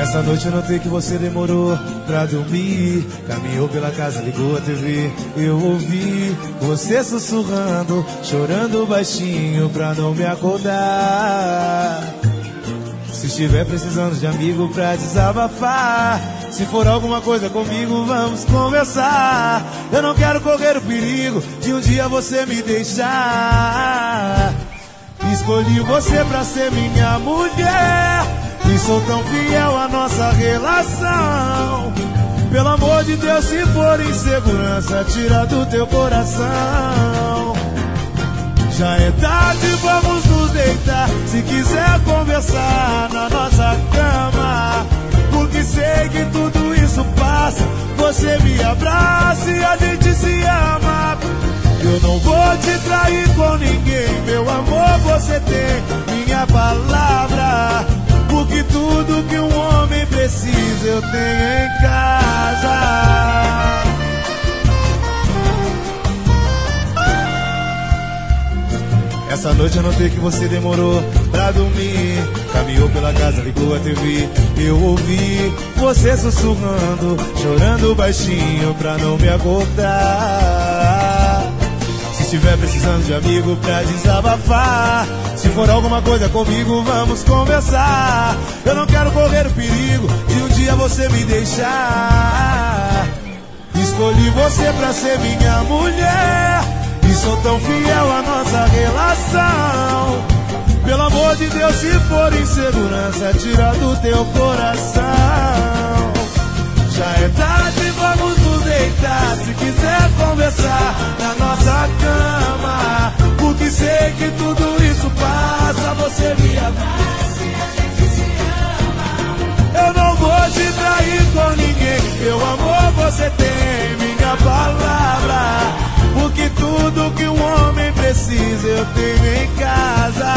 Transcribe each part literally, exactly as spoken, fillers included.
Essa noite eu notei que você demorou pra dormir. Caminhou pela casa, ligou a T V. Eu ouvi você sussurrando, chorando baixinho pra não me acordar. Se estiver precisando de amigo pra desabafar, se for alguma coisa comigo, vamos conversar. Eu não quero correr o perigo de um dia você me deixar. Escolhi você pra ser minha mulher e sou tão fiel à nossa relação. Pelo amor de Deus, se for insegurança, tira do teu coração. Já é tarde, vamos nos deitar. Se quiser conversar na nossa cama, porque sei que tudo isso passa. Você me abraça e a gente se ama. Eu não vou te trair com ninguém, meu amor, você tem minha palavra. Porque tudo que um homem precisa eu tenho em casa. Essa noite eu notei que você demorou pra dormir. Caminhou pela casa, ligou a T V. Eu ouvi você sussurrando, chorando baixinho pra não me acordar. Se estiver precisando de amigo pra desabafar, se for alguma coisa comigo, vamos conversar. Eu não quero correr o perigo de um dia você me deixar. Escolhi você pra ser minha mulher e sou tão fiel à nossa relação. Pelo amor de Deus, se for insegurança, tira do teu coração. Já é tarde, vamos nos deitar. Se quiser conversar na nossa cama, porque sei que tudo isso passa. Você me abraça e a gente se ama. Eu não vou te trair com ninguém, meu amor, você tem minha palavra. Porque tudo que um homem precisa eu tenho em casa.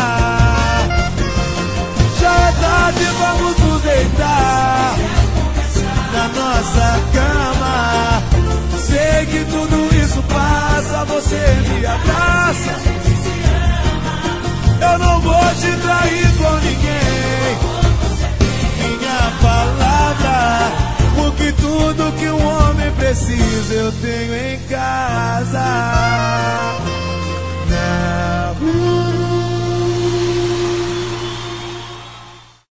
Já é tarde, vamos nos deitar na nossa cama. Sei que tudo isso passa, você me abraça. Eu não vou te trair com ninguém, minha palavra. Porque tudo que um homem precisa eu tenho em casa.